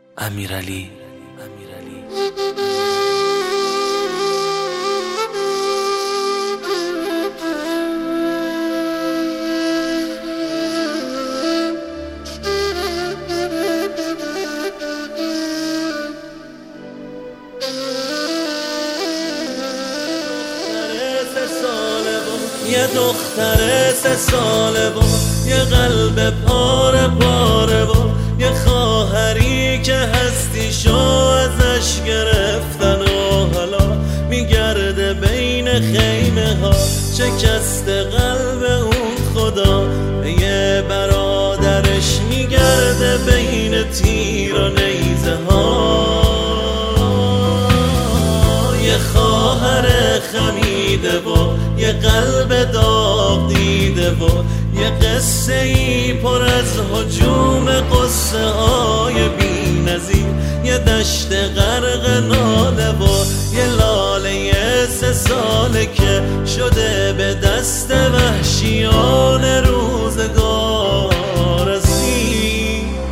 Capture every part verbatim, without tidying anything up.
امیرعلی. یه دختر سه ساله با یه قلب پاره پاره با یه خواهری که هستیشو ازش گرفتن و حالا میگرده بین خیمه ها، شکست قلب اون خدا به یه برادرش میگرده بین تیر و نیزه ها. یه خواهر خمیده و یه قلب داغ دیده و یه قصه ای پر از هجوم قصه های بی نظیر، یه دشت غرق ناله و یه لاله سه ساله که شده به دست وحشیان روزگار اسیر.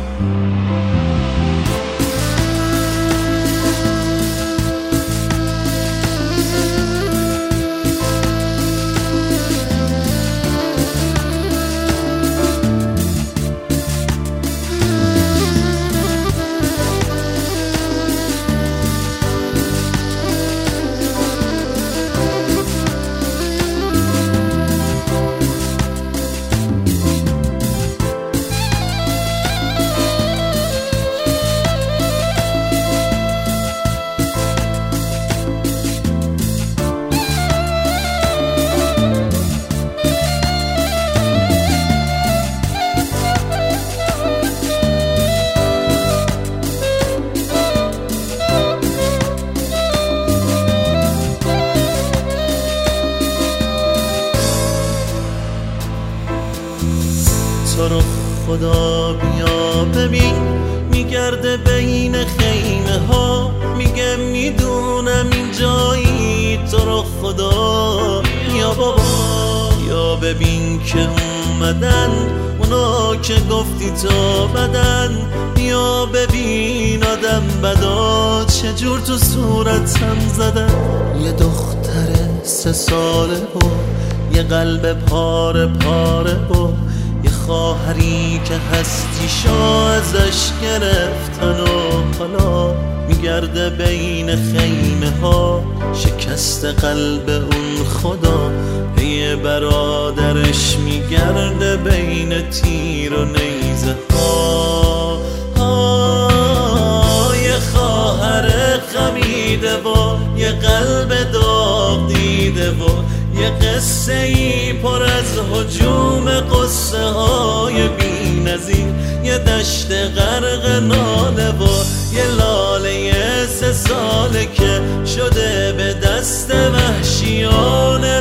تو رو خدا بیا ببین میگرده بین خیمه ها، میگه میدونم این جایی. تو رو خدا یا بابا یا ببین که اومدن اونا که گفتی تو بدن، یا ببین آدم بدا چجور تو صورتم زدن. یه دختر سه ساله و یه قلب پاره پاره و یه خواهری که هستیشو ازش گرفتن و حالا میگرده بین خیمه ها، شکست قلب اون خدا به یه برادرش میگرده بین تیر و نیزه ها. یه خواهر خمیده و یه قلب داغ دیده و یه قصه ای پر از هجوم قصه های بی نظیر، یه دشت غرق ناله و یه لاله سه ساله که شده به دست وحشیان